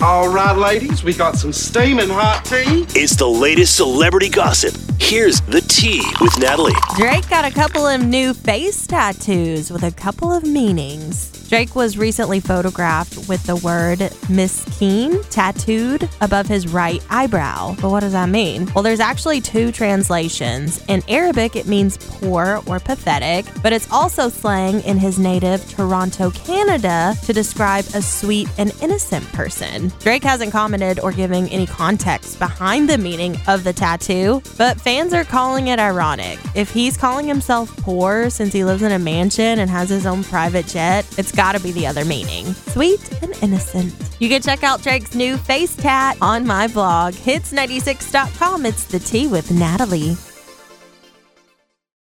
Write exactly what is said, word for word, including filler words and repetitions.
All right, ladies, we got some steaming hot tea. It's the latest celebrity gossip. Here's the tea with Natalie. Drake got a couple of new face tattoos with a couple of meanings. Drake was recently photographed with the word Miss Keen tattooed above his right eyebrow. But what does that mean? Well, there's actually two translations. In Arabic, it means poor or pathetic, but it's also slang in his native Toronto, Canada, to describe a sweet and innocent person. Drake hasn't commented or given any context behind the meaning of the tattoo, but fans are calling it ironic. If he's calling himself poor since he lives in a mansion and has his own private jet, it's gotta be the other meaning. Sweet and innocent. You can check out Drake's new face tat on my blog, hits ninety-six dot com. It's the tea with Natalie.